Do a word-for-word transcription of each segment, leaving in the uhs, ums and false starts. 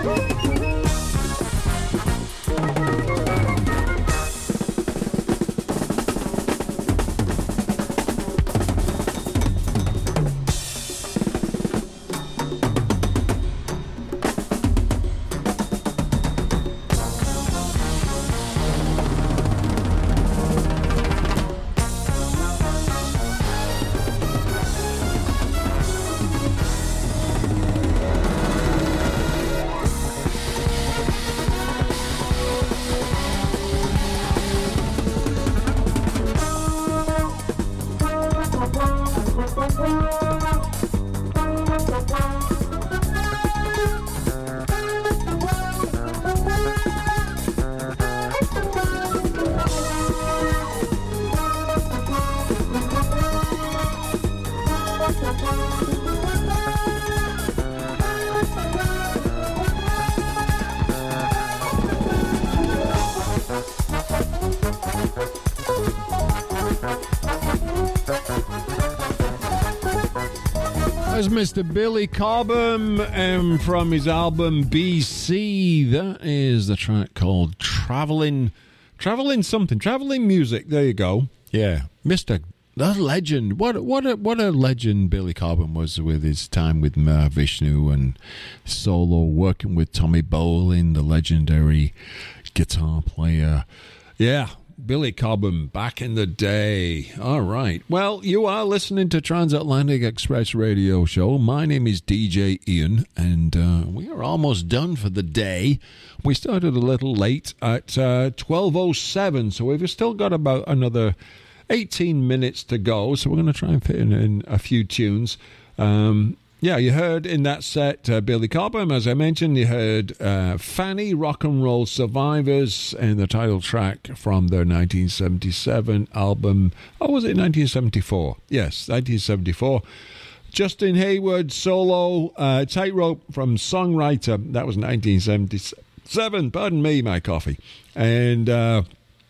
Mister Billy Cobham um, from his album B C. That is the track called Traveling, Traveling something, Traveling Music. There you go. Yeah, Mister The legend. What what a, what a legend Billy Cobham was with his time with Mahavishnu and solo, working with Tommy Bolin, the legendary guitar player. Yeah. Billy Cobham, back in the day. All right. Well, you are listening to Transatlantic Express Radio Show. My name is D J Ian, and uh, we are almost done for the day. We started a little late at uh, twelve oh seven, so we've still got about another eighteen minutes to go, so we're going to try and fit in, in a few tunes. Um, yeah, you heard in that set uh, Billy Cobham, as I mentioned. You heard uh, Fanny, Rock and Roll Survivors, and the title track from their nineteen seventy-seven album. Oh, was it nineteen seventy-four? Yes, nineteen seventy-four. Justin Hayward solo, uh, Tightrope from Songwriter. That was nineteen seventy-seven. Pardon me, my coffee. And uh,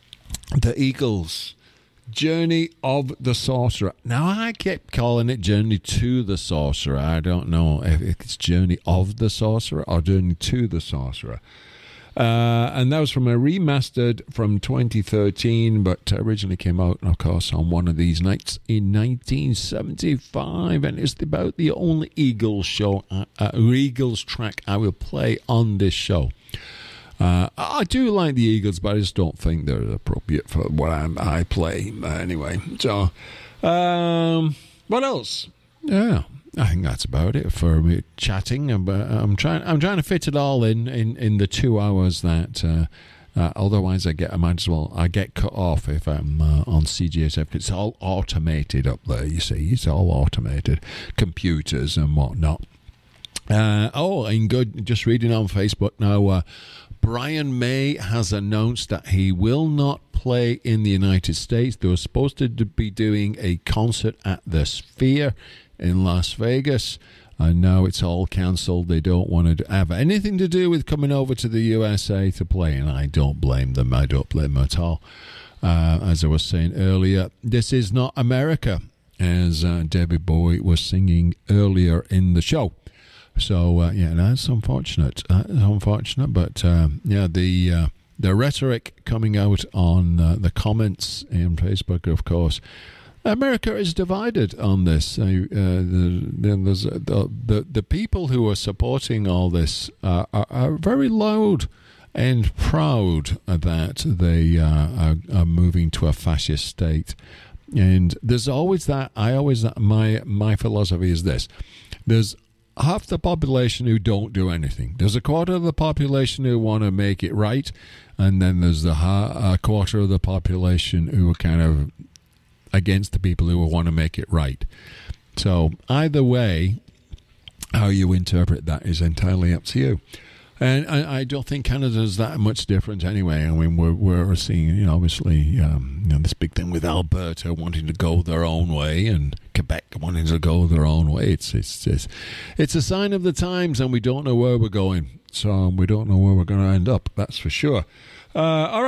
the Eagles, Journey of the Sorcerer. Now, I kept calling it Journey to the Sorcerer. I don't know if it's Journey of the Sorcerer or Journey to the Sorcerer. Uh, and that was from a remastered from twenty thirteen, but originally came out, of course, on One of These Nights in nineteen seventy-five. And it's about the only Eagles show, uh, uh, Eagles track I will play on this show. Uh, I do like the Eagles, but I just don't think they're appropriate for what I'm, I play. Uh, anyway, so um, what else? Yeah, I think that's about it for me chatting. I'm, uh, I'm trying. I'm trying to fit it all in in, in the two hours that. Uh, uh, otherwise, I get. I might as well. I get cut off if I'm uh, on C G S F. It's all automated up there. You see, it's all automated, computers and whatnot. Uh, oh, and good. Just reading on Facebook now. Uh, Brian May has announced that he will not play in the United States. They were supposed to be doing a concert at the Sphere in Las Vegas, and now it's all cancelled. They don't want to have anything to do with coming over to the U S A to play, and I don't blame them. I don't blame them at all. Uh, as I was saying earlier, this is not America, as uh, David Bowie was singing earlier in the show. So, uh, yeah, that's unfortunate. That's unfortunate, but, uh, yeah, the uh, the rhetoric coming out on uh, the comments in Facebook, of course, America is divided on this. Uh, uh, the, there's, the, the, the people who are supporting all this uh, are, are very loud and proud that they uh, are, are moving to a fascist state. And there's always that, I always, my my philosophy is this. There's half the population who don't do anything. There's a quarter of the population who want to make it right, and then there's the ha- a quarter of the population who are kind of against the people who want to make it right. So either way, how you interpret that is entirely up to you. And I, I don't think Canada's that much different anyway. I mean, we're we're seeing, you know, obviously, um, you know, this big thing with Alberta wanting to go their own way and Quebec wanting to go their own way. It's it's it's, it's a sign of the times, and we don't know where we're going. So we don't know where we're going to end up. That's for sure. Uh, all right.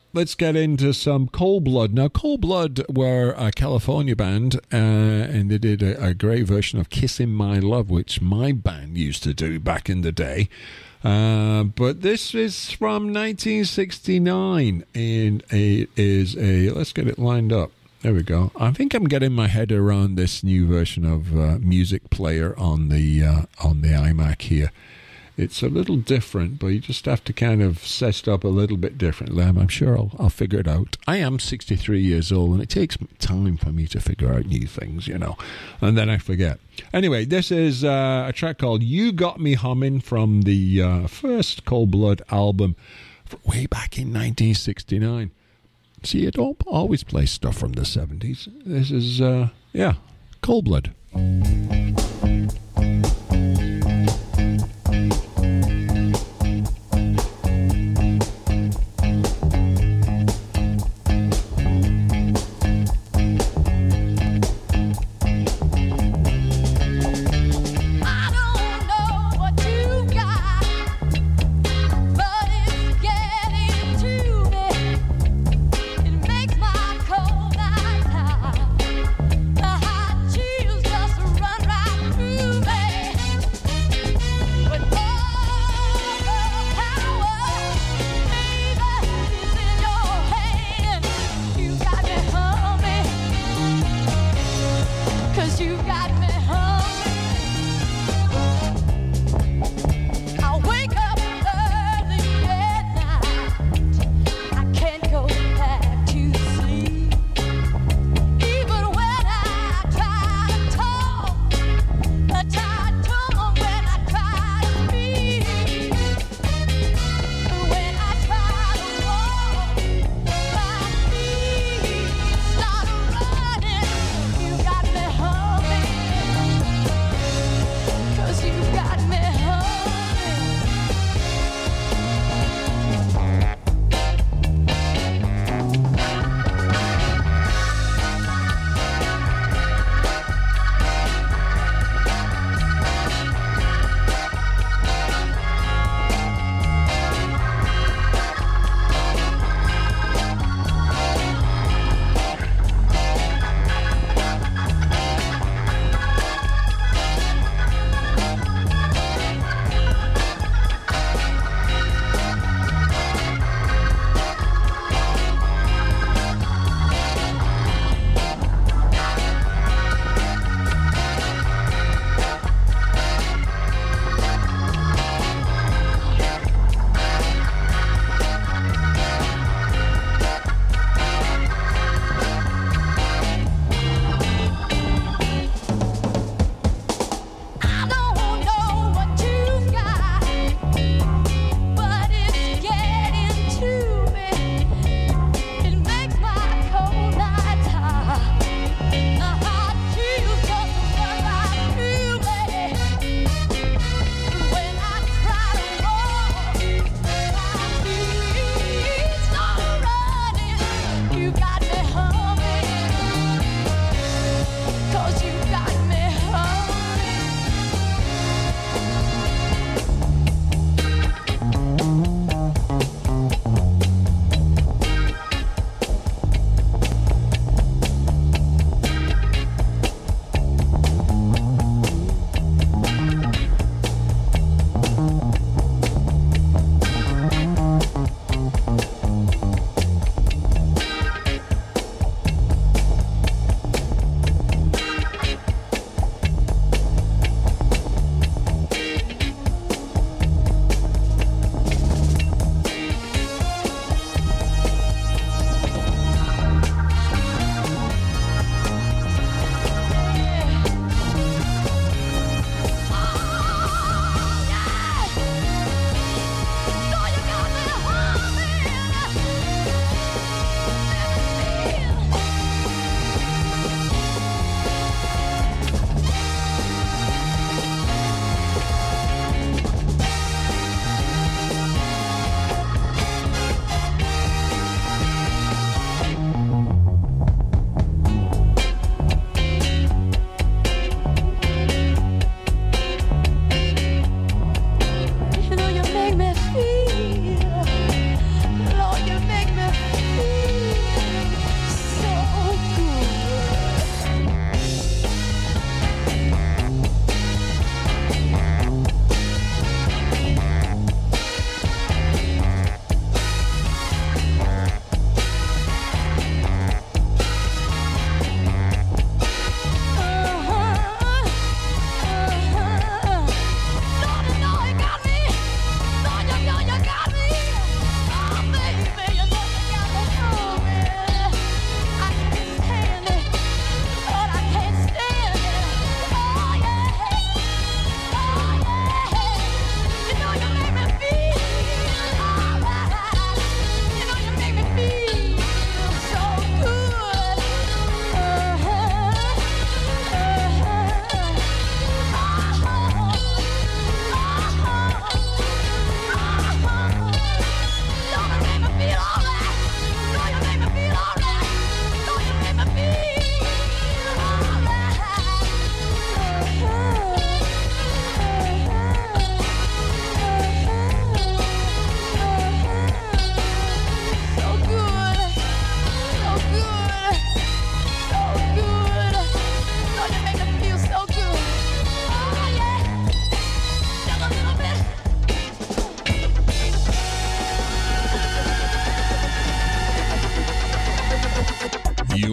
let's get into some Cold Blood. Now, Cold Blood were a California band, uh, and they did a, a great version of Kissing My Love, which my band used to do back in the day. Uh, but this is from nineteen sixty-nine, and it is a, let's get it lined up. There we go. I think I'm getting my head around this new version of uh, Music Player on the uh, on the iMac here. It's a little different, but you just have to kind of set it up a little bit differently. I'm sure I'll, I'll figure it out. I am sixty-three years old, and it takes time for me to figure out new things, you know, and then I forget. Anyway, this is uh, a track called You Got Me Humming from the uh, first Cold Blood album way back in nineteen sixty-nine. See, I don't always play stuff from the seventies. This is, uh, yeah, Cold Blood. Run right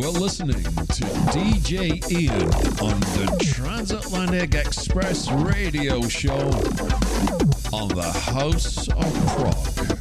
are listening to D J Ian on the Transatlantic Express radio show on the House of Prog.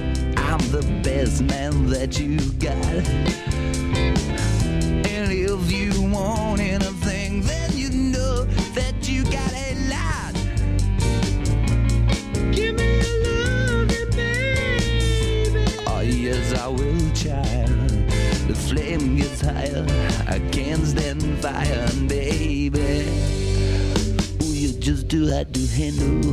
And if gets higher, I can't stand fire, baby. Oh, you're just too hot to handle.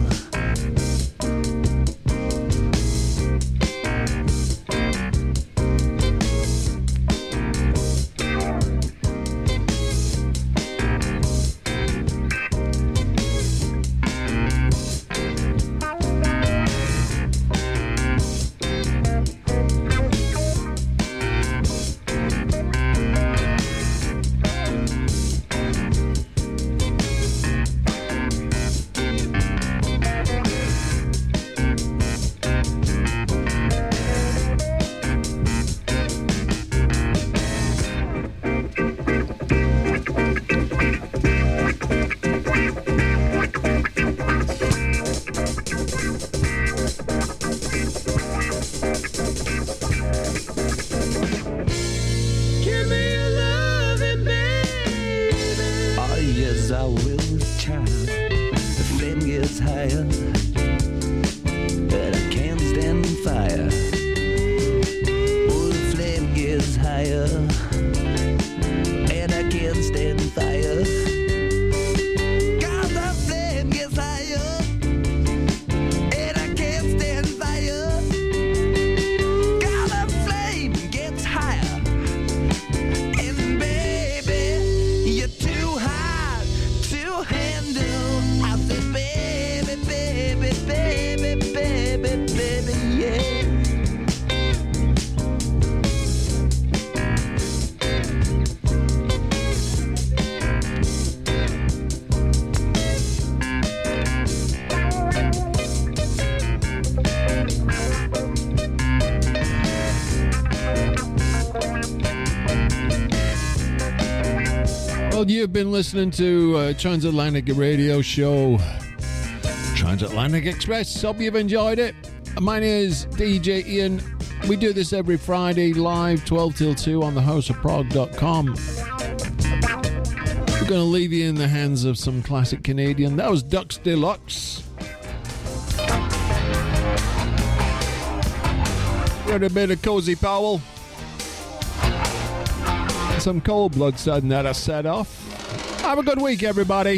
You've been listening to uh, Transatlantic Radio Show, Transatlantic Express. Hope you've enjoyed it. My name is D J Ian. We do this every Friday live, twelve till two on the house of prog dot com. We're going to leave you in the hands of some classic Canadian. That was Ducks Deluxe. Got a bit of Cozy Powell. Some Cold Blood sudden that I set off. Have a good week, everybody.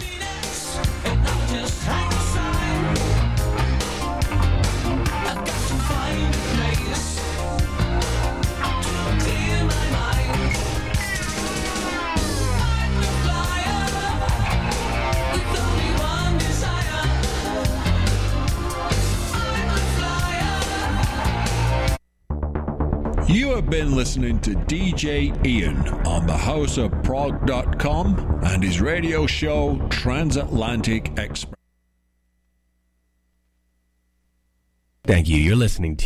You have been listening to D J Ian on the house of prog dot com and his radio show Transatlantic Express. Thank you. You're listening to